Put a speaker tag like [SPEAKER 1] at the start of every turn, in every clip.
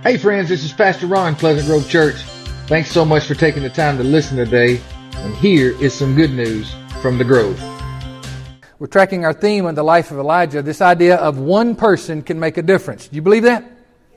[SPEAKER 1] Hey friends, this is Pastor Ron, Pleasant Grove Church. Thanks so much for taking the time to listen today. And here is some good news from the Grove.
[SPEAKER 2] We're tracking our theme on the life of Elijah, this idea of one person can make a difference. Do you believe that?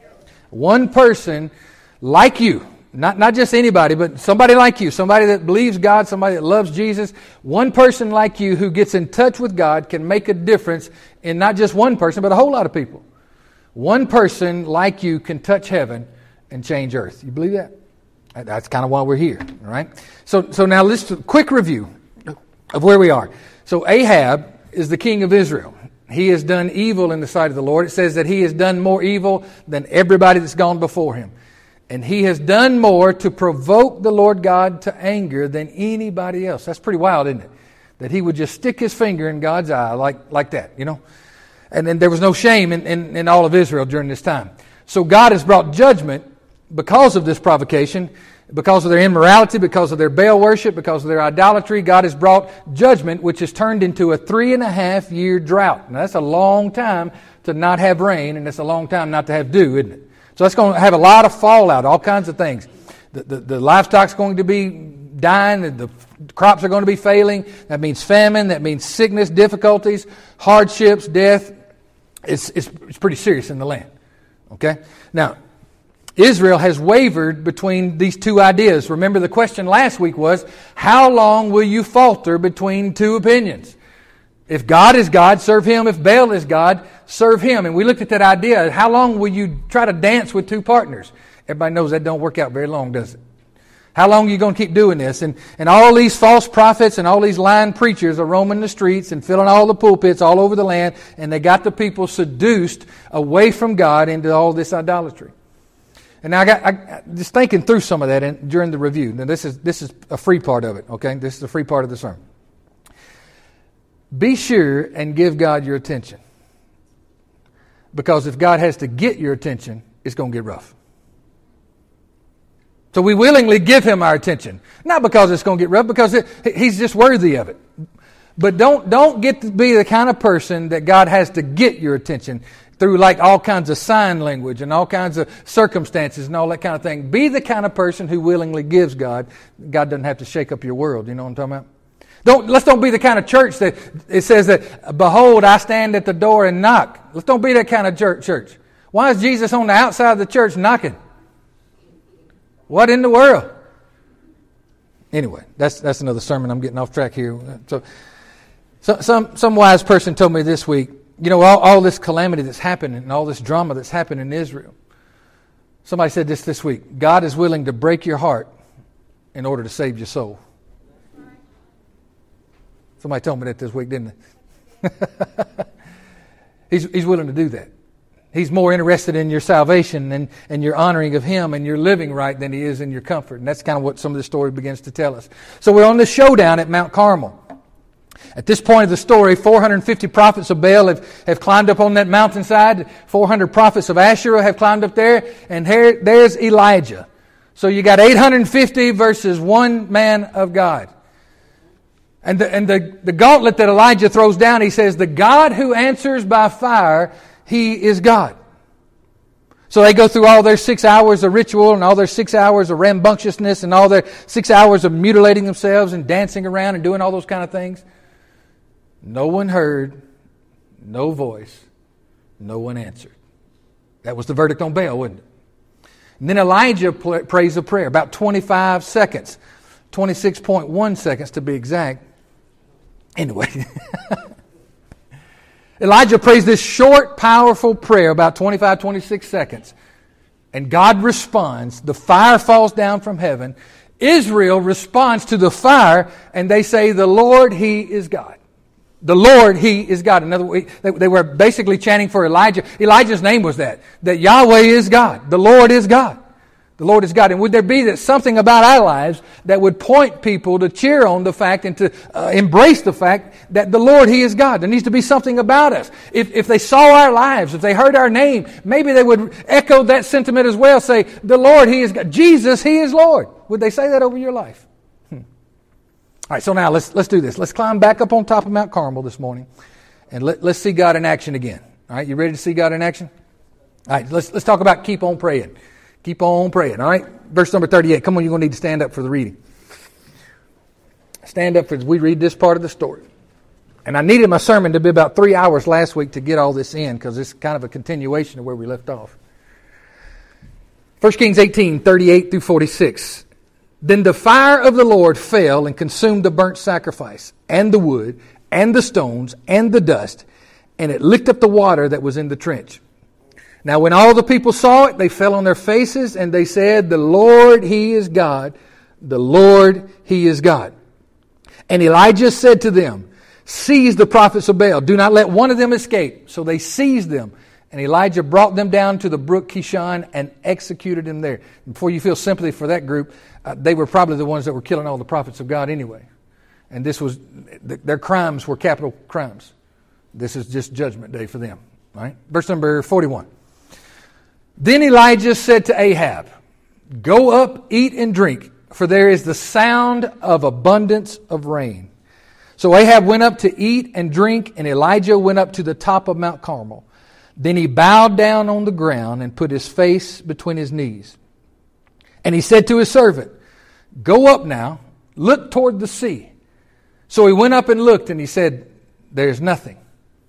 [SPEAKER 2] One person like you, not just anybody, but somebody like you, somebody that believes God, somebody that loves Jesus. One person like you who gets in touch with God can make a difference in not just one person, but a whole lot of people. One person like you can touch heaven and change earth. You believe that? That's kind of why we're here, all right? So now let's do a quick review of where we are. So Ahab is the king of Israel. He has done evil in the sight of the Lord. It says that he has done more evil than everybody that's gone before him. And he has done more to provoke the Lord God to anger than anybody else. That's pretty wild, isn't it? That he would just stick his finger in God's eye like that, you know? And then there was no shame in all of Israel during this time. So God has brought judgment because of this provocation, because of their immorality, because of their Baal worship, because of their idolatry. God has brought judgment, which has turned into a 3.5-year drought. Now that's a long time to not have rain, and it's a long time not to have dew, isn't it? So that's going to have a lot of fallout, all kinds of things. The livestock's going to be dying, the crops are going to be failing. That means famine, that means sickness, difficulties, hardships, death. It's pretty serious in the land. Okay? Now, Israel has wavered between these two ideas. Remember, the question last week was, how long will you falter between two opinions? If God is God, serve Him. If Baal is God, serve Him. And we looked at that idea. How long will you try to dance with two partners? Everybody knows that don't work out very long, does it? How long are you going to keep doing this? And all these false prophets and all these lying preachers are roaming the streets and filling all the pulpits all over the land, and they got the people seduced away from God into all this idolatry. And now I just thinking through some of that during the review. Now this is a free part of it, okay? This is a free part of the sermon. Be sure and give God your attention. Because if God has to get your attention, it's going to get rough. So we willingly give Him our attention. Not because it's going to get rough, because He's just worthy of it. But don't get to be the kind of person that God has to get your attention through like all kinds of sign language and all kinds of circumstances and all that kind of thing. Be the kind of person who willingly gives God. God doesn't have to shake up your world. You know what I'm talking about? Let's don't be the kind of church that it says that, behold, I stand at the door and knock. Let's don't be that kind of church. Why is Jesus on the outside of the church knocking? What in the world? Anyway, that's another sermon. I'm getting off track here. So some wise person told me this week, you know, all this calamity that's happening and all this drama that's happened in Israel. Somebody said this week, God is willing to break your heart in order to save your soul. Somebody told me that this week, didn't they? He's willing to do that. He's more interested in your salvation and your honoring of Him and your living right than He is in your comfort. And that's kind of what some of the story begins to tell us. So we're on the showdown at Mount Carmel. At this point of the story, 450 prophets of Baal have climbed up on that mountainside. 400 prophets of Asherah have climbed up there. And there's Elijah. So you got 850 versus one man of God. And the gauntlet that Elijah throws down, he says, the God who answers by fire, He is God. So they go through all their 6 hours of ritual and all their 6 hours of rambunctiousness and all their 6 hours of mutilating themselves and dancing around and doing all those kind of things. No one heard, no voice, no one answered. That was the verdict on Baal, wasn't it? And then Elijah prays a prayer, about 25 seconds, 26.1 seconds to be exact. Anyway, Elijah prays this short, powerful prayer, about 25, 26 seconds. And God responds. The fire falls down from heaven. Israel responds to the fire, and they say, the Lord, He is God. The Lord, He is God. In other words, they were basically chanting for Elijah. Elijah's name was that Yahweh is God. The Lord is God. The Lord is God. And would there be something about our lives that would point people to cheer on the fact and to embrace the fact that the Lord, He is God? There needs to be something about us. If they saw our lives, if they heard our name, maybe they would echo that sentiment as well. Say, the Lord, He is God. Jesus, He is Lord. Would they say that over your life? All right, so now let's do this. Let's climb back up on top of Mount Carmel this morning, and let's see God in action again. All right, you ready to see God in action? All right, let's talk about keep on praying. Keep on praying, all right? Verse number 38. Come on, you're going to need to stand up for the reading. Stand up as we read this part of the story. And I needed my sermon to be about 3 hours last week to get all this in because it's kind of a continuation of where we left off. 1 Kings 18, 38 through 46. Then the fire of the Lord fell and consumed the burnt sacrifice, and the wood, and the stones, and the dust, and it licked up the water that was in the trench. Now when all the people saw it, they fell on their faces, and they said, "The Lord, He is God. The Lord, He is God." And Elijah said to them, "Seize the prophets of Baal. Do not let one of them escape." So they seized them. And Elijah brought them down to the brook Kishon and executed them there. Before you feel sympathy for that group, they were probably the ones that were killing all the prophets of God anyway. And this was, their crimes were capital crimes. This is just judgment day for them. All right? Verse number 41. Then Elijah said to Ahab, "Go up, eat and drink, for there is the sound of abundance of rain." So Ahab went up to eat and drink, and Elijah went up to the top of Mount Carmel. Then he bowed down on the ground and put his face between his knees. And he said to his servant, "Go up now, look toward the sea." So he went up and looked, and he said, "There's nothing."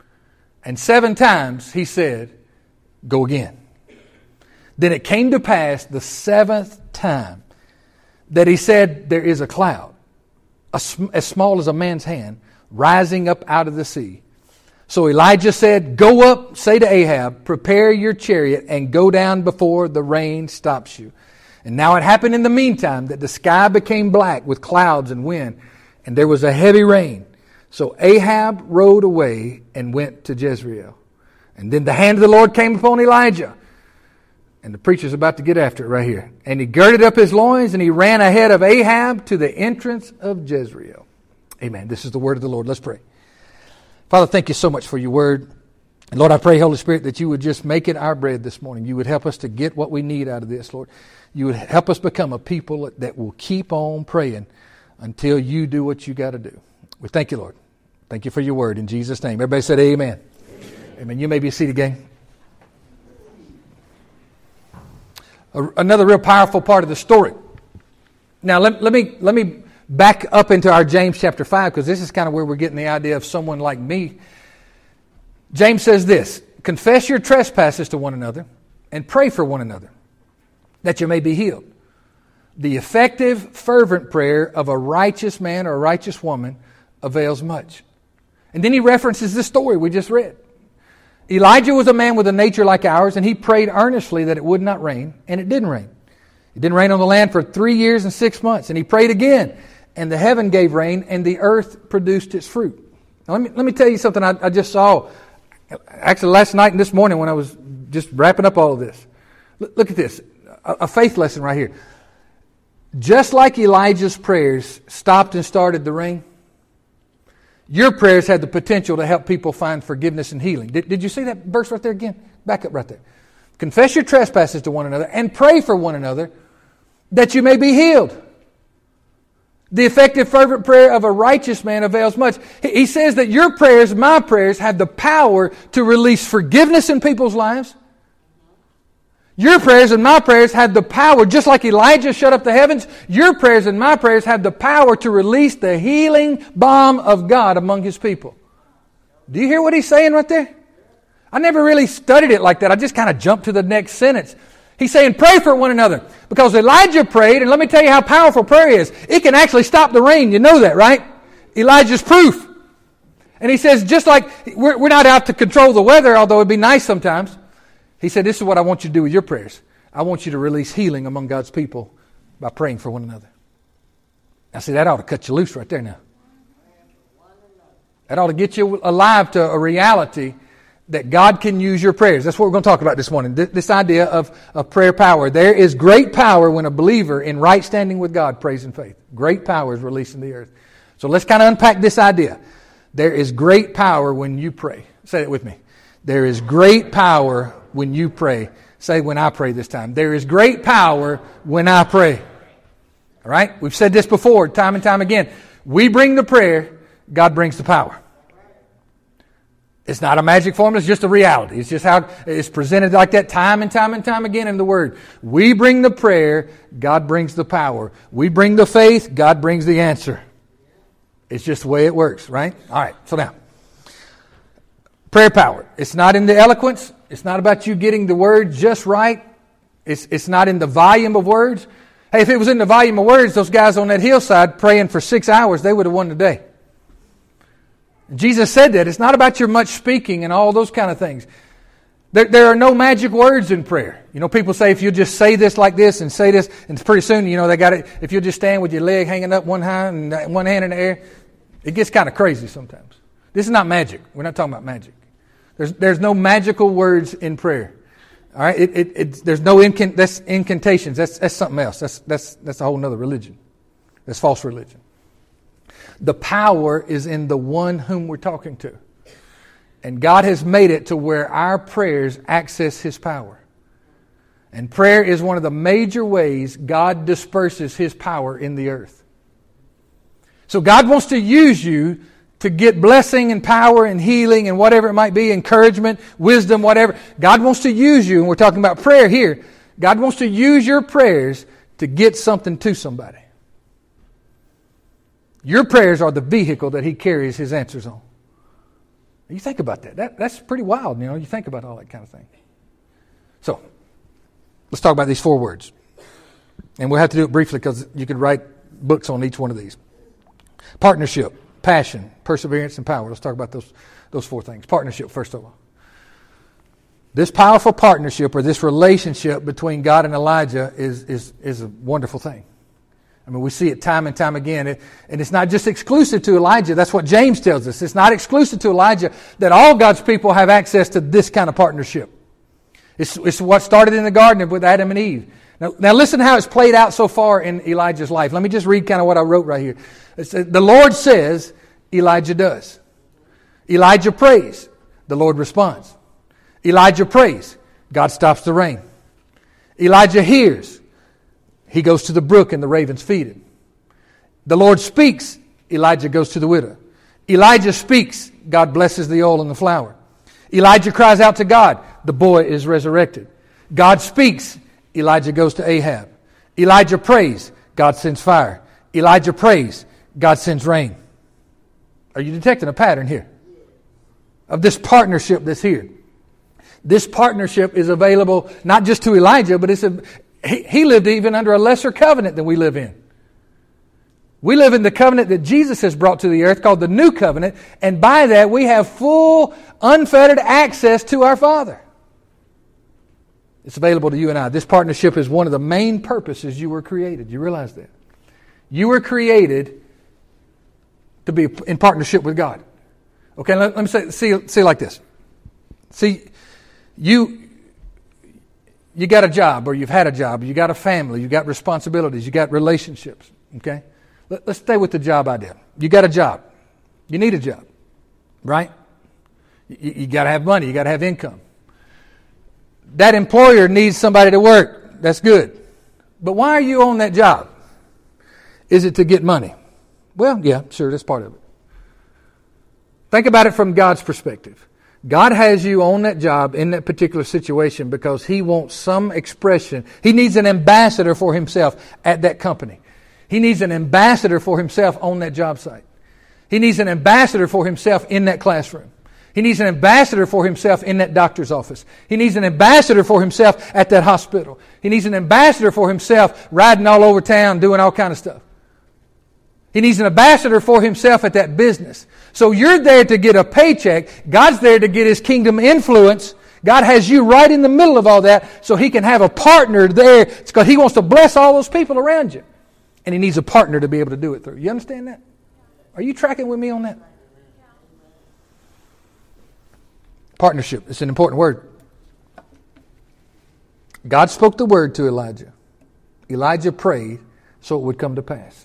[SPEAKER 2] And 7 times he said, "Go again." Then it came to pass the 7th time that he said, "There is a cloud, as small as a man's hand, rising up out of the sea." So Elijah said, "Go up, say to Ahab, prepare your chariot and go down before the rain stops you." And now it happened in the meantime that the sky became black with clouds and wind, and there was a heavy rain. So Ahab rode away and went to Jezreel. And then the hand of the Lord came upon Elijah. And the preacher's about to get after it right here. And he girded up his loins and he ran ahead of Ahab to the entrance of Jezreel. Amen. This is the word of the Lord. Let's pray. Father, thank you so much for your word. And Lord, I pray, Holy Spirit, that you would just make it our bread this morning. You would help us to get what we need out of this, Lord. You would help us become a people that will keep on praying until you do what you got to do. We thank you, Lord. Thank you for your word in Jesus' name. Everybody said amen. Amen. You may be seated again. Another real powerful part of the story. Now, let me back up into our James chapter 5, because this is kind of where we're getting the idea of someone like me. James says this: "Confess your trespasses to one another and pray for one another, that you may be healed. The effective, fervent prayer of a righteous man or a righteous woman avails much." And then he references this story we just read. Elijah was a man with a nature like ours, and he prayed earnestly that it would not rain, and it didn't rain. It didn't rain on the land for 3 years and 6 months, and he prayed again, and the heaven gave rain, and the earth produced its fruit. Now, let me tell you something I just saw, actually last night and this morning when I was just wrapping up all of this. Look at this, a faith lesson right here. Just like Elijah's prayers stopped and started the rain, your prayers had the potential to help people find forgiveness and healing. Did you see that verse right there again? Back up right there. "Confess your trespasses to one another and pray for one another that you may be healed. The effective, fervent prayer of a righteous man avails much." He says that your prayers, my prayers, have the power to release forgiveness in people's lives. Your prayers and my prayers have the power, just like Elijah shut up the heavens, your prayers and my prayers have the power to release the healing balm of God among His people. Do you hear what he's saying right there? I never really studied it like that. I just kind of jumped to the next sentence. He's saying pray for one another. Because Elijah prayed, and let me tell you how powerful prayer is. It can actually stop the rain. You know that, right? Elijah's proof. And he says, just like we're not out to control the weather, although it'd be nice sometimes. He said, this is what I want you to do with your prayers. I want you to release healing among God's people by praying for one another. Now see, that ought to cut you loose right there now. That ought to get you alive to a reality that God can use your prayers. That's what we're going to talk about this morning. This idea of prayer power. There is great power when a believer in right standing with God prays in faith. Great power is released in the earth. So let's kind of unpack this idea. There is great power when you pray. Say it with me. There is great power when you pray. Say when I pray this time. There is great power when I pray. All right? We've said this before time and time again. We bring the prayer. God brings the power. It's not a magic formula. It's just a reality. It's just how it's presented like that time and time and time again in the Word. We bring the prayer, God brings the power. We bring the faith, God brings the answer. It's just the way it works, right? All right, so now, prayer power. It's not in the eloquence. It's not about you getting the words just right. It's not in the volume of words. Hey, if it was in the volume of words, those guys on that hillside praying for 6 hours, they would have won the day. Jesus said that. It's not about your much speaking and all those kind of things. There are no magic words in prayer. You know, people say if you just say this like this and say this, and pretty soon, you know, they got it. If you just stand with your leg hanging up one hand and one hand in the air, it gets kind of crazy sometimes. This is not magic. We're not talking about magic. There's no magical words in prayer. All right, there's no that's incantations. That's something else. That's a whole other religion. That's false religion. The power is in the one whom we're talking to. And God has made it to where our prayers access His power. And prayer is one of the major ways God disperses His power in the earth. So God wants to use you to get blessing and power and healing and whatever it might be, encouragement, wisdom, whatever. God wants to use you, and we're talking about prayer here. God wants to use your prayers to get something to somebody. Your prayers are the vehicle that He carries His answers on. You think about that. That's pretty wild, you know. You think about all that kind of thing. So, let's talk about these 4 words. And we'll have to do it briefly because you could write books on each one of these. Partnership, passion, perseverance, and power. Let's talk about those 4 things. Partnership, first of all. This powerful partnership or this relationship between God and Elijah is a wonderful thing. I mean, we see it time and time again. And it's not just exclusive to Elijah. That's what James tells us. It's not exclusive to Elijah that all God's people have access to this kind of partnership. It's what started in the garden with Adam and Eve. Now listen how it's played out so far in Elijah's life. Let me just read kind of what I wrote right here. It says, the Lord says, Elijah does. Elijah prays. The Lord responds. Elijah prays. God stops the rain. Elijah hears. He goes to the brook and the ravens feed him. The Lord speaks. Elijah goes to the widow. Elijah speaks. God blesses the oil and the flour. Elijah cries out to God. The boy is resurrected. God speaks. Elijah goes to Ahab. Elijah prays. God sends fire. Elijah prays. God sends rain. Are you detecting a pattern here? Of this partnership that's here. This partnership is available not just to Elijah, but he lived even under a lesser covenant than we live in. We live in the covenant that Jesus has brought to the earth called the New Covenant, and by that we have full, unfettered access to our Father. It's available to you and I. This partnership is one of the main purposes you were created. You realize that? You were created to be in partnership with God. Okay, let me see it like this. See, you got a job, or you've had a job, you got a family, you got responsibilities, you got relationships. Okay? Let's stay with the job idea. You got a job. You need a job. Right? You got to have money. You got to have income. That employer needs somebody to work. That's good. But why are you on that job? Is it to get money? Well, yeah, sure, that's part of it. Think about it from God's perspective. God has you on that job in that particular situation because He wants some expression. He needs an ambassador for Himself at that company. He needs an ambassador for Himself on that job site. He needs an ambassador for Himself in that classroom. He needs an ambassador for Himself in that doctor's office. He needs an ambassador for Himself at that hospital. He needs an ambassador for Himself riding all over town doing all kind of stuff. He needs an ambassador for Himself at that business. So you're there to get a paycheck. God's there to get His kingdom influence. God has you right in the middle of all that so He can have a partner there. It's because He wants to bless all those people around you. And He needs a partner to be able to do it through. You understand that? Are you tracking with me on that? Partnership. It's an important word. God spoke the word to Elijah. Elijah prayed so it would come to pass.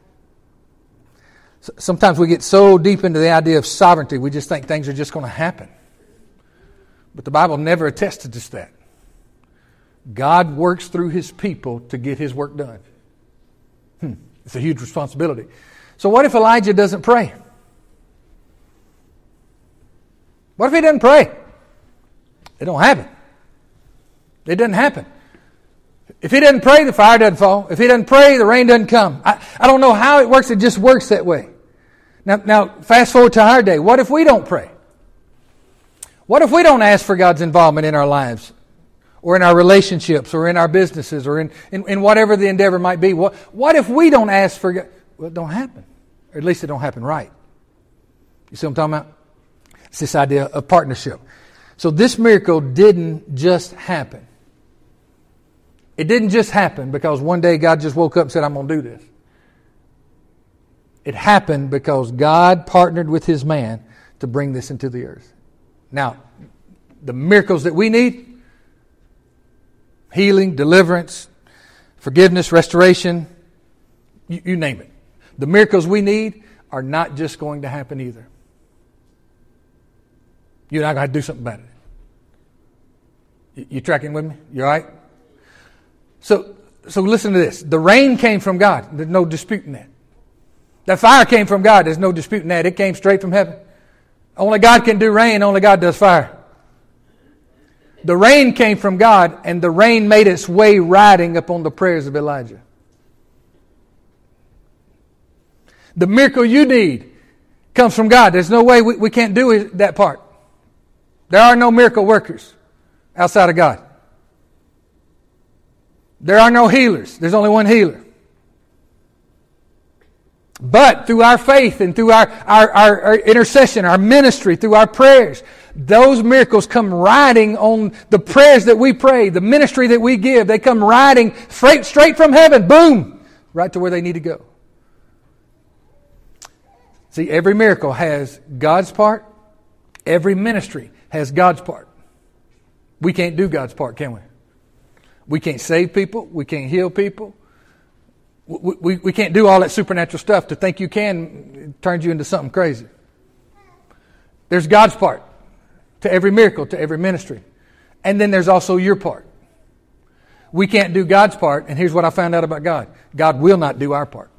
[SPEAKER 2] Sometimes we get so deep into the idea of sovereignty, we just think things are just going to happen. But the Bible never attests to just that. God works through His people to get His work done. It's a huge responsibility. So what if Elijah doesn't pray? What if he doesn't pray? It don't happen. It doesn't happen. If he doesn't pray, the fire doesn't fall. If he doesn't pray, the rain doesn't come. I don't know how it works. It just works that way. Now, fast forward to our day. What if we don't pray? What if we don't ask for God's involvement in our lives, or in our relationships, or in our businesses, or in whatever the endeavor might be? What if we don't ask for God? Well, it don't happen. Or at least it don't happen right. You see what I'm talking about? It's this idea of partnership. So this miracle didn't just happen. It didn't just happen because one day God just woke up and said, I'm going to do this. It happened because God partnered with His man to bring this into the earth. Now, the miracles that we need, healing, deliverance, forgiveness, restoration, you name it. The miracles we need are not just going to happen either. You're not going to have to do something about it. You tracking with me? You all right? So listen to this. The rain came from God. There's no disputing that. That fire came from God. There's no disputing that. It came straight from heaven. Only God can do rain. Only God does fire. The rain came from God, and the rain made its way riding upon the prayers of Elijah. The miracle you need comes from God. There's no way we can't do that part. There are no miracle workers outside of God. There are no healers. There's only one healer. But through our faith and through our intercession, our ministry, through our prayers, those miracles come riding on the prayers that we pray, the ministry that we give. They come riding straight from heaven, boom, right to where they need to go. See, every miracle has God's part. Every ministry has God's part. We can't do God's part, can we? We can't save people. We can't heal people. We can't do all that supernatural stuff. To think you can turns you into something crazy. There's God's part to every miracle, to every ministry. And then there's also your part. We can't do God's part, and here's what I found out about God. God will not do our part.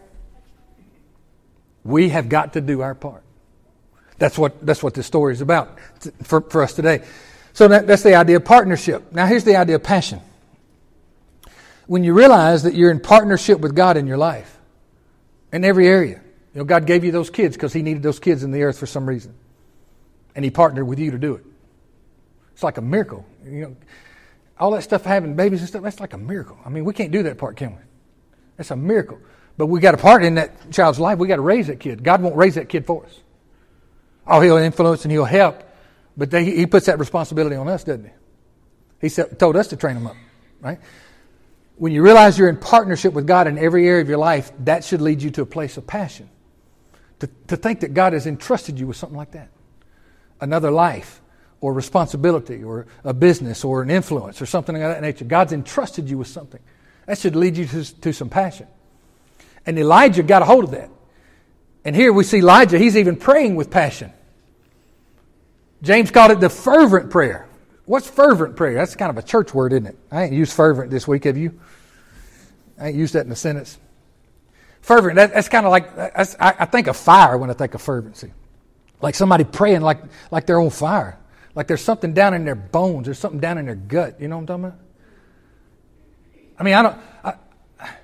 [SPEAKER 2] We have got to do our part. That's what this story is about for us today. So that's the idea of partnership. Now here's the idea of passion. When you realize that you're in partnership with God in your life, in every area. You know, God gave you those kids because He needed those kids in the earth for some reason. And He partnered with you to do it. It's like a miracle. You know, all that stuff, having babies and stuff, that's like a miracle. I mean, we can't do that part, can we? That's a miracle. But we got a part in that child's life. We got to raise that kid. God won't raise that kid for us. Oh, He'll influence and He'll help. But He puts that responsibility on us, doesn't He? He told us to train them up, right? When you realize you're in partnership with God in every area of your life, that should lead you to a place of passion. To think that God has entrusted you with something like that. Another life, or responsibility, or a business, or an influence, or something of that nature. God's entrusted you with something. That should lead you to some passion. And Elijah got a hold of that. And here we see Elijah, he's even praying with passion. James called it the fervent prayer. What's fervent prayer? That's kind of a church word, isn't it? I ain't used fervent this week, have you? I ain't used that in a sentence. Fervent, that's kind of like, I think of fire when I think of fervency. Like somebody praying like they're on fire. Like there's something down in their bones. There's something down in their gut. You know what I'm talking about? I mean,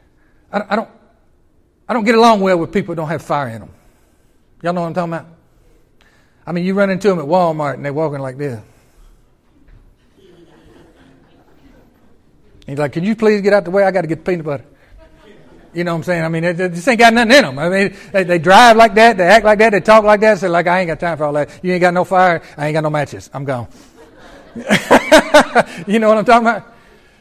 [SPEAKER 2] I don't get along well with people who don't have fire in them. Y'all know what I'm talking about? I mean, you run into them at Walmart and they're walking like this. He's like, can you please get out the way? I got to get the peanut butter. You know what I'm saying? I mean, they just ain't got nothing in them. I mean, they drive like that. They act like that. They talk like that. So like, I ain't got time for all that. You ain't got no fire. I ain't got no matches. I'm gone. You know what I'm talking about?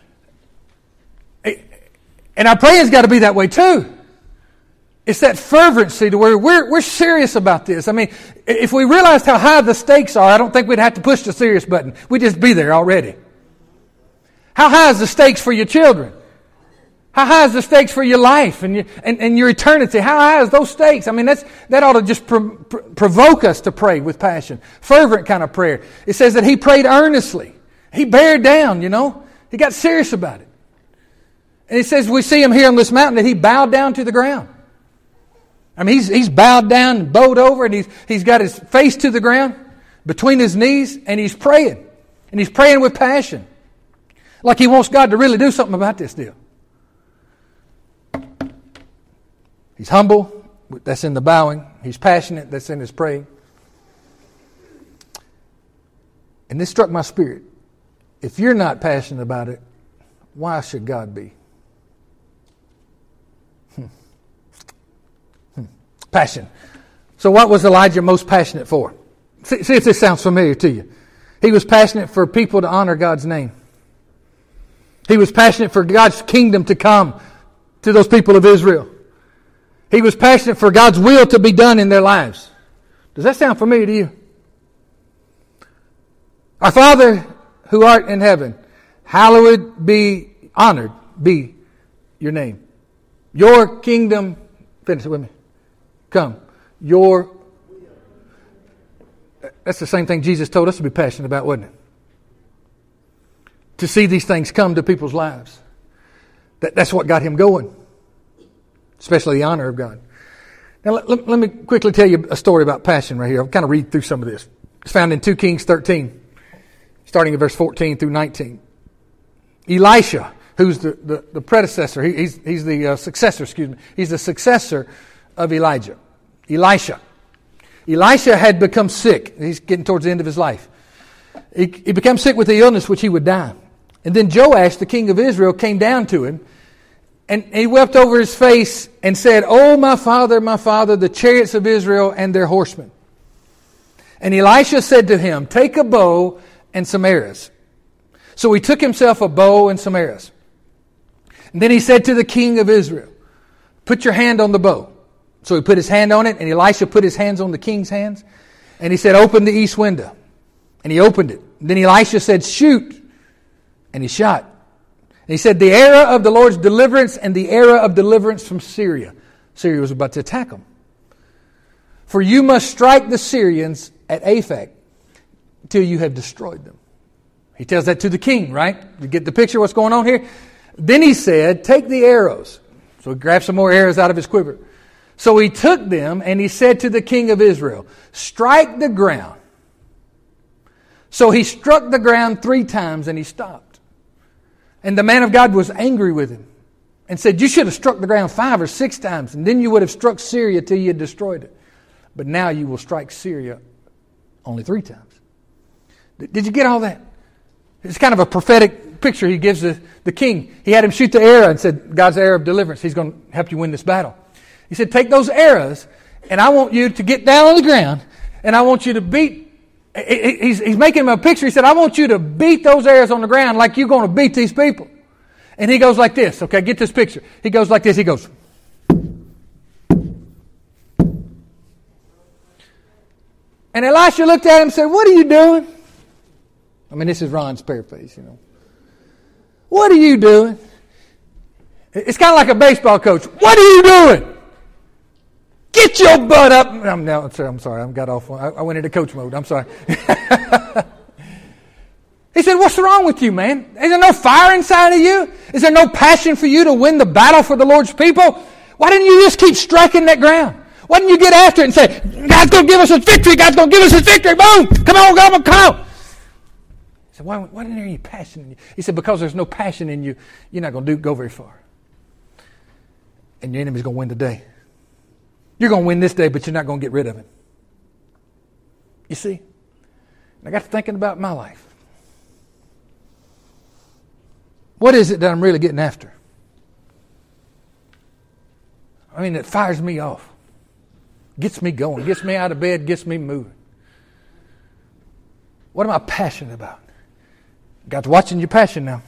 [SPEAKER 2] And our praying's got to be that way too. It's that fervency to where we're serious about this. I mean, if we realized how high the stakes are, I don't think we'd have to push the serious button. We'd just be there already. How high is the stakes for your children? How high is the stakes for your life and your eternity? How high is those stakes? I mean, that ought to just provoke us to pray with passion. Fervent kind of prayer. It says that he prayed earnestly. He bared down, you know. He got serious about it. And it says we see him here on this mountain that he bowed down to the ground. I mean, he's bowed down and bowed over and he's got his face to the ground. between his knees, and he's praying. And he's praying with passion. Like he wants God to really do something about this deal. He's humble. That's in the bowing. He's passionate. That's in his praying. And this struck my spirit. If you're not passionate about it, why should God be? Passion. So what was Elijah most passionate for? See if this sounds familiar to you. He was passionate for people to honor God's name. He was passionate for God's kingdom to come to those people of Israel. He was passionate for God's will to be done in their lives. Does that sound familiar to you? Our Father who art in heaven, hallowed be, honored be your name. Your kingdom, finish it with me, come. That's the same thing Jesus told us to be passionate about, wasn't it? To see these things come to people's lives. That's what got him going. Especially the honor of God. Now let me quickly tell you a story about passion right here. I'll kind of read through some of this. It's found in 2 Kings 13, starting in verse 14 through 19. Elisha, who's the predecessor, he's the successor, He's the successor of Elijah. Elisha had become sick. He's getting towards the end of his life. He became sick with the illness which he would die. And then Joash, the king of Israel, came down to him. And he wept over his face and said, "Oh, my father, the chariots of Israel and their horsemen." And Elisha said to him, "Take a bow and some arrows." So he took himself a bow and some arrows. And then he said to the king of Israel, "Put your hand on the bow." So he put his hand on it, and Elisha put his hands on the king's hands. And he said, "Open the east window." And he opened it. And then Elisha said, "Shoot." And he shot. And he said, "The era of the Lord's deliverance and the era of deliverance from Syria." Syria was about to attack them. "For you must strike the Syrians at Aphek till you have destroyed them." He tells that to the king, right? You get the picture of what's going on here? Then he said, "Take the arrows." So he grabbed some more arrows out of his quiver. So he took them and he said to the king of Israel, "Strike the ground." So he struck the ground 3 times and he stopped. And the man of God was angry with him and said, "You should have struck the ground 5 or 6 times, and then you would have struck Syria till you had destroyed it. But now you will strike Syria only 3 times." Did you get all that? It's kind of a prophetic picture he gives the king. He had him shoot the arrow and said, "God's arrow of deliverance. He's going to help you win this battle." He said, "Take those arrows, and I want you to get down on the ground, and I want you to beat." He's making him a picture. He said, "I want you to beat those arrows on the ground like you're going to beat these people." And he goes like this. Okay, get this picture. He goes like this. He goes. And Elisha looked at him and said, "What are you doing?" I mean, this is Ron's paraphrase, "What are you doing?" It's kind of like a baseball coach. "What are you doing? Get your butt up." I'm sorry. I got off. I went into coach mode. I'm sorry. He said, "What's wrong with you, man? Is there no fire inside of you? Is there no passion for you to win the battle for the Lord's people? Why didn't you just keep striking that ground? Why didn't you get after it and say, 'God's going to give us a victory. God's going to give us a victory. Boom. Come on. Come on.'" He said, "Why didn't there any passion in you?" He said, "Because there's no passion in you, you're not going to go very far. And your enemy's going to win today. You're going to win this day, but you're not going to get rid of him." You see? And I got to thinking about my life. What is it that I'm really getting after? I mean, it fires me off. Gets me going. Gets me out of bed. Gets me moving. What am I passionate about? God's watching your passion now.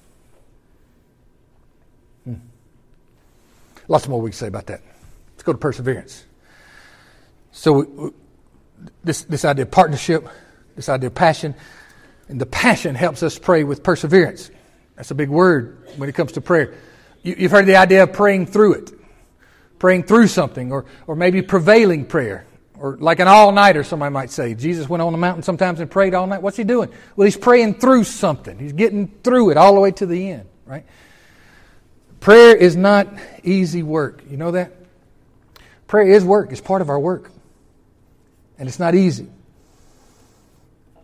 [SPEAKER 2] Lots more we can say about that. Let's go to perseverance. So this idea of partnership, this idea of passion, and the passion helps us pray with perseverance. That's a big word when it comes to prayer. You've heard the idea of praying through it, praying through something, or maybe prevailing prayer, or like an all-nighter, somebody might say. Jesus went on the mountain sometimes and prayed all night. What's he doing? Well, he's praying through something. He's getting through it all the way to the end, right? Prayer is not easy work. You know that? Prayer is work. It's part of our work. And it's not easy.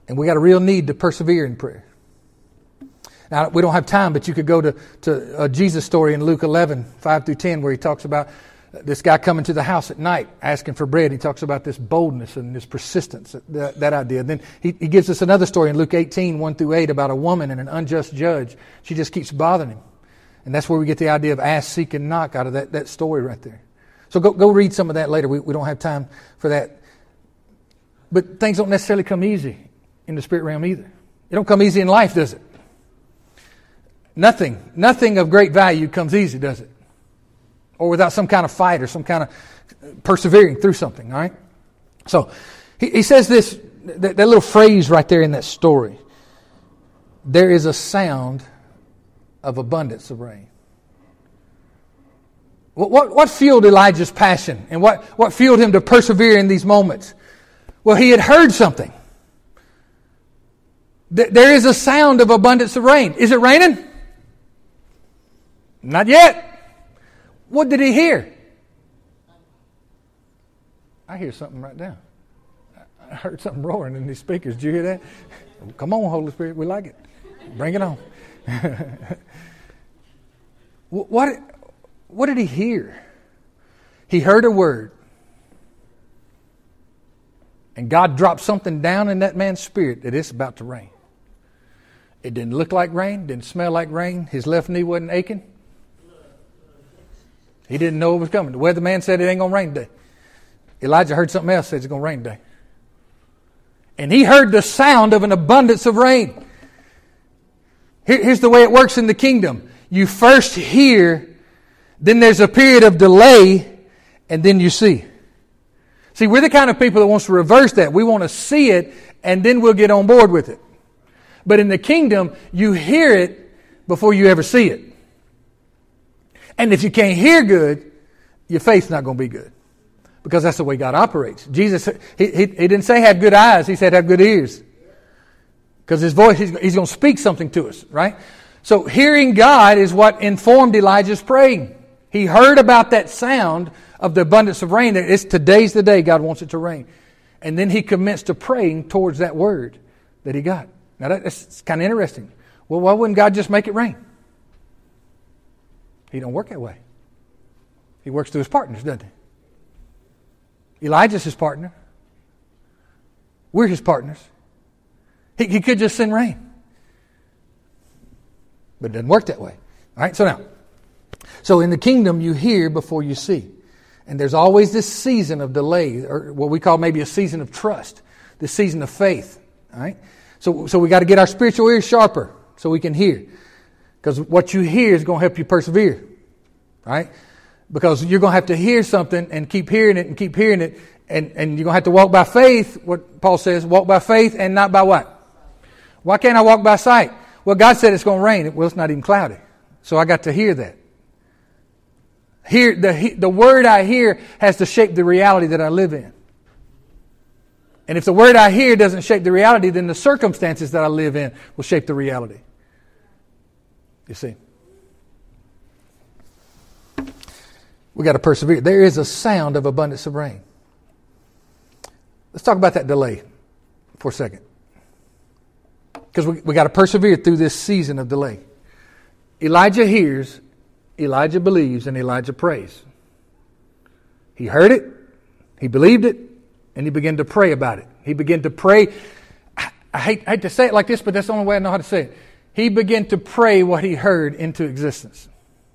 [SPEAKER 2] And we got a real need to persevere in prayer. Now, we don't have time, but you could go to a Jesus story in Luke 11, 5 through 10, where he talks about this guy coming to the house at night asking for bread. He talks about this boldness and this persistence, that idea. Then he gives us another story in Luke 18, 1 through 8, about a woman and an unjust judge. She just keeps bothering him. And that's where we get the idea of ask, seek, and knock out of that story right there. So go read some of that later. We don't have time for that. But things don't necessarily come easy in the spirit realm either. It don't come easy in life, does it? Nothing of great value comes easy, does it? Or without some kind of fight or some kind of persevering through something, all right? So he says this, that little phrase right there in that story. There is a sound of abundance of rain. What fueled Elijah's passion? And what fueled him to persevere in these moments? Well, he had heard something. There is a sound of abundance of rain. Is it raining? Not yet. What did he hear? I hear something right now. I heard something roaring in these speakers. Did you hear that? Come on, Holy Spirit. We like it. Bring it on. What did he hear? He heard a word. And God dropped something down in that man's spirit that it's about to rain. It didn't look like rain, didn't smell like rain. His left knee wasn't aching. He didn't know it was coming. The weatherman said it ain't going to rain today. Elijah heard something else, said it's going to rain today. And he heard the sound of an abundance of rain. Here's the way it works in the kingdom. You first hear, then there's a period of delay, and then you see. See, we're the kind of people that wants to reverse that. We want to see it, and then we'll get on board with it. But in the kingdom, you hear it before you ever see it. And if you can't hear good, your faith's not going to be good. Because that's the way God operates. Jesus, he didn't say have good eyes. He said have good ears. Because his voice, he's going to speak something to us, right? So hearing God is what informed Elijah's praying. He heard about that sound of the abundance of rain. Today's the day God wants it to rain. And then he commenced to praying towards that word that he got. Now that's kind of interesting. Well, why wouldn't God just make it rain? He don't work that way. He works through his partners, doesn't he? Elijah's his partner. We're his partners. He could just send rain. But it doesn't work that way. All right, so in the kingdom, you hear before you see. And there's always this season of delay, or what we call maybe a season of trust, this season of faith. All right? So we got to get our spiritual ears sharper so we can hear. Because what you hear is going to help you persevere. Right? Because you're going to have to hear something and keep hearing it and keep hearing it. And you're going to have to walk by faith, what Paul says, walk by faith and not by what? Why can't I walk by sight? Well, God said it's going to rain. Well, it's not even cloudy. So I got to hear that. The word I hear has to shape the reality that I live in. And if the word I hear doesn't shape the reality, then the circumstances that I live in will shape the reality. You see? We got to persevere. There is a sound of abundance of rain. Let's talk about that delay for a second. Because we got to persevere through this season of delay. Elijah hears, Elijah believes, and Elijah prays. He heard it, he believed it, and he began to pray about it. He began to pray. I hate to say it like this, but that's the only way I know how to say it. He began to pray what he heard into existence.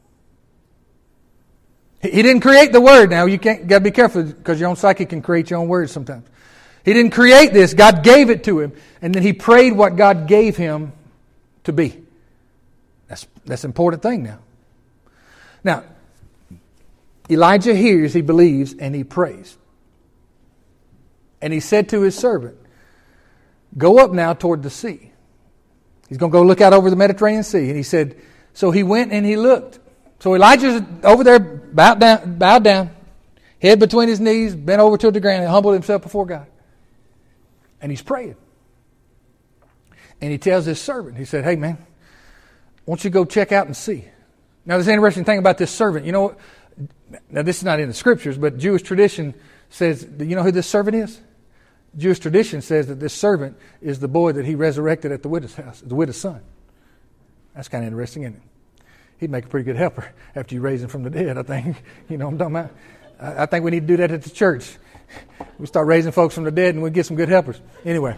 [SPEAKER 2] He didn't create the word. Now, you got to be careful because your own psyche can create your own words sometimes. He didn't create this. God gave it to him. And then he prayed what God gave him to be. That's an important thing now. Now, Elijah hears, he believes, and he prays. And he said to his servant, go up now toward the sea. He's going to go look out over the Mediterranean Sea. And he said, so he went and he looked. So Elijah's over there, bowed down, head between his knees, bent over to the ground, and humbled himself before God. And he's praying. And he tells his servant, he said, hey man, won't you go check out and see? Now there's an interesting thing about this servant. You know what? Now this is not in the scriptures, but Jewish tradition says, do you know who this servant is? Jewish tradition says that this servant is the boy that he resurrected at the widow's house, the widow's son. That's kind of interesting, isn't it? He'd make a pretty good helper after you raise him from the dead, I think. You know what I'm talking about? I think we need to do that at the church. We start raising folks from the dead and we get some good helpers. Anyway.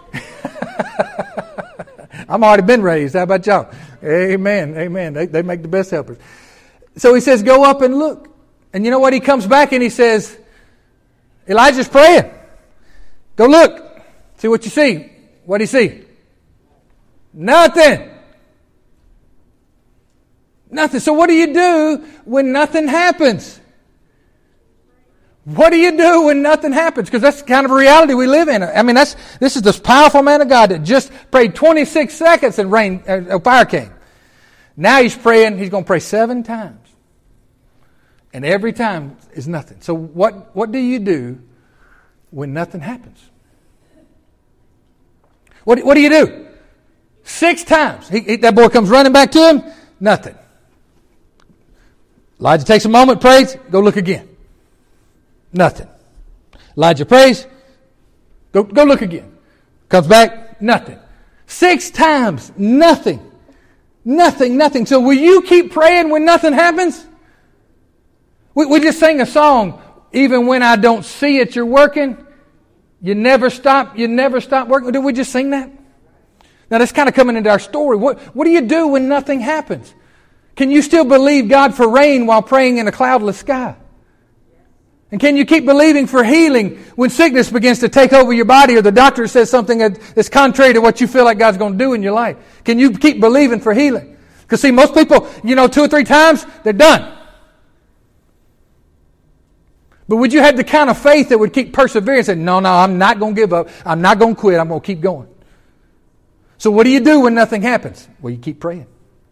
[SPEAKER 2] I'm already been raised. How about y'all? Amen. Amen. They make the best helpers. So he says, go up and look. And you know what? He comes back and he says, Elijah's praying. Go look. See what you see. What do you see? Nothing. Nothing. So what do you do when nothing happens? What do you do when nothing happens? Because that's the kind of reality we live in. I mean, this is this powerful man of God that just prayed 26 seconds and fire came. Now he's praying, he's going to pray 7 times. And every time is nothing. So what do you do when nothing happens? What do you do? 6 times. That boy comes running back to him, nothing. Elijah takes a moment, prays, go look again. Nothing. Elijah prays, go look again. Comes back, nothing. 6 times, nothing. Nothing. So will you keep praying when nothing happens? We just sang a song, even when I don't see it, you're working. You never stop working. Did we just sing that? Now that's kind of coming into our story. What do you do when nothing happens? Can you still believe God for rain while praying in a cloudless sky? And can you keep believing for healing when sickness begins to take over your body or the doctor says something that's contrary to what you feel like God's going to do in your life? Can you keep believing for healing? Because see, most people, 2 or 3 times, they're done. But would you have the kind of faith that would keep persevering and say, no, I'm not going to give up. I'm not going to quit. I'm going to keep going. So what do you do when nothing happens? Well, you keep praying.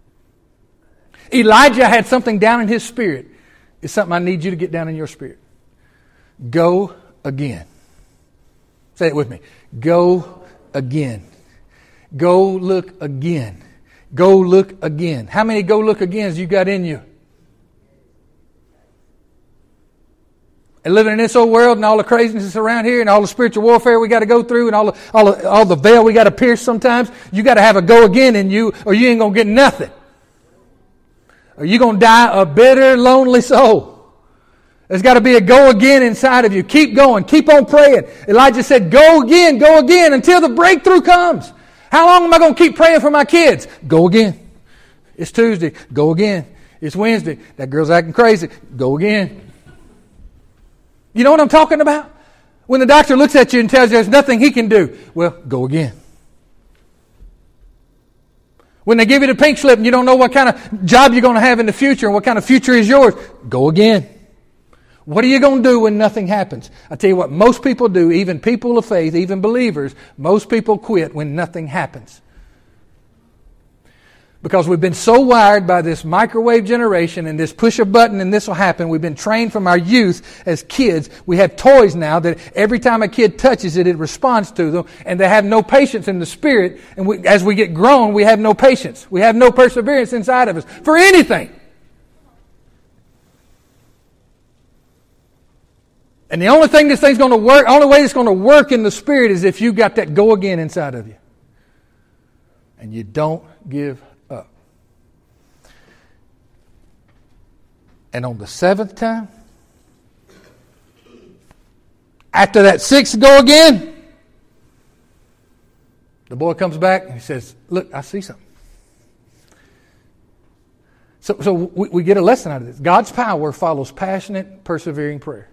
[SPEAKER 2] Elijah had something down in his spirit. It's something I need you to get down in your spirit. Go again. Say it with me. Go again. Go look again. Go look again. How many go look agains you got in you? And living in this old world and all the craziness around here and all the spiritual warfare we got to go through and all the veil we got to pierce sometimes, you got to have a go again in you or you ain't going to get nothing. Or you're going to die a bitter, lonely soul. There's got to be a go again inside of you. Keep going. Keep on praying. Elijah said, go again until the breakthrough comes. How long am I going to keep praying for my kids? Go again. It's Tuesday. Go again. It's Wednesday. That girl's acting crazy. Go again. You know what I'm talking about? When the doctor looks at you and tells you there's nothing he can do. Well, go again. When they give you the pink slip and you don't know what kind of job you're going to have in the future and what kind of future is yours, go again. What are you going to do when nothing happens? I tell you what, most people do, even people of faith, even believers, most people quit when nothing happens. Because we've been so wired by this microwave generation and this push a button and this will happen. We've been trained from our youth as kids. We have toys now that every time a kid touches it, it responds to them. And they have no patience in the spirit. And as we get grown, we have no patience. We have no perseverance inside of us for anything. And the only thing this thing's going to work, only way it's going to work in the spirit is if you got that go again inside of you. And you don't give up. And on the 7th time, after that 6th go again, the boy comes back and he says, look, I see something. So we get a lesson out of this. God's power follows passionate, persevering prayer.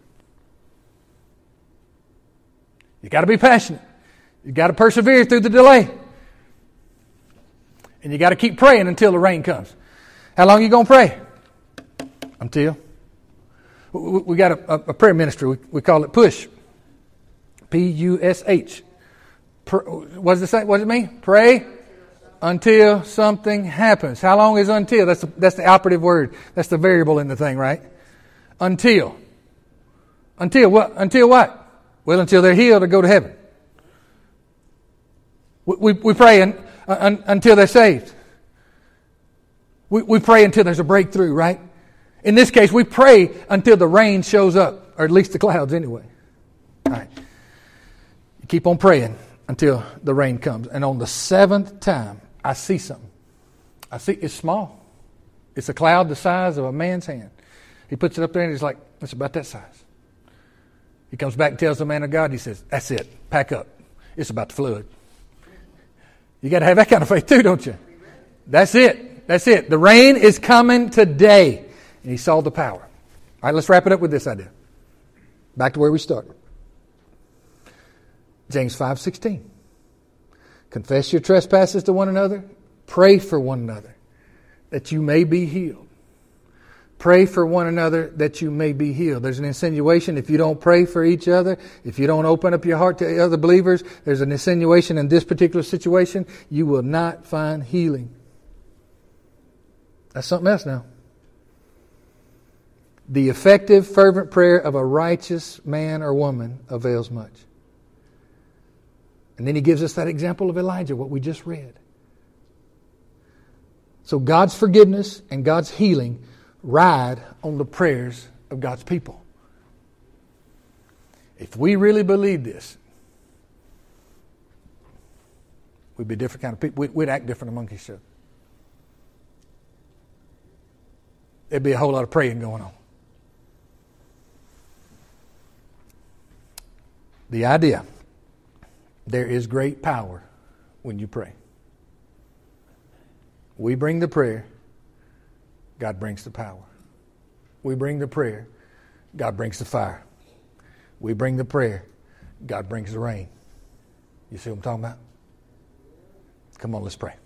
[SPEAKER 2] You got to be passionate. You got to persevere through the delay. And you got to keep praying until the rain comes. How long are you going to pray? Until. We got a prayer ministry. We call it PUSH. P-U-S-H. What does it mean? Pray until something happens. How long is until? That's the operative word. That's the variable in the thing, right? Until. Until what? Until what? Well, until they're healed or go to heaven. We pray until they're saved. We pray until there's a breakthrough, right? In this case, we pray until the rain shows up, or at least the clouds anyway. All right. keep on praying until the rain comes. And on the seventh time, I see something. I see it's small. It's a cloud the size of a man's hand. He puts it up there and he's like, it's about that size. He comes back and tells the man of God, he says, that's it, pack up. It's about to flood. You got to have that kind of faith too, don't you? That's it. That's it. The rain is coming today. And he saw the power. All right, let's wrap it up with this idea. Back to where we started. James 5:16. Confess your trespasses to one another. Pray for one another that you may be healed. Pray for one another that you may be healed. There's an insinuation if you don't pray for each other, if you don't open up your heart to other believers, there's an insinuation in this particular situation, you will not find healing. That's something else now. The effective, fervent prayer of a righteous man or woman avails much. And then he gives us that example of Elijah, what we just read. So God's forgiveness and God's healing ride on the prayers of God's people. If we really believe this, we'd be different kind of people. We'd act different among each other. There'd be a whole lot of praying going on. The idea, there is great power when you pray. We bring the prayer, God brings the power. We bring the prayer, God brings the fire. We bring the prayer, God brings the rain. You see what I'm talking about? Come on, let's pray.